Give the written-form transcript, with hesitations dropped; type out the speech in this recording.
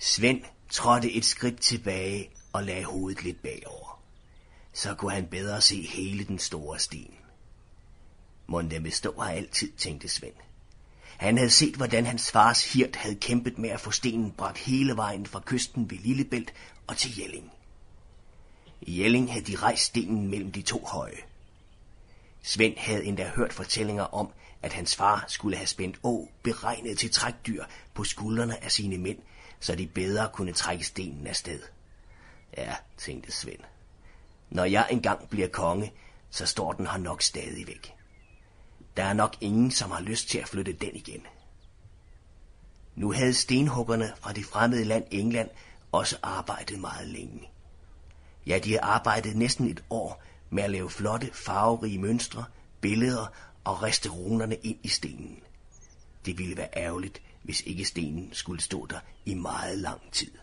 Svend trådte et skridt tilbage og lagde hovedet lidt bagover. Så kunne han bedre se hele den store sten. Mon den vil stå her altid, tænkte Svend. Han havde set, hvordan hans fars hirt havde kæmpet med at få stenen bragt hele vejen fra kysten ved Lillebælt og til Jelling. I Jelling havde de rejst stenen mellem de to høje. Svend havde endda hørt fortællinger om, at hans far skulle have spændt beregnet til trækdyr på skuldrene af sine mænd, så de bedre kunne trække stenen afsted. Ja, tænkte Svend. Når jeg engang bliver konge, så står den her nok stadigvæk. Der er nok ingen, som har lyst til at flytte den igen. Nu havde stenhuggerne fra det fremmede land England også arbejdet meget længe. Ja, de havde arbejdet næsten et år med at lave flotte, farverige mønstre, billeder og riste runerne ind i stenen. Det ville være ærgerligt, hvis ikke stenen skulle stå der i meget lang tid.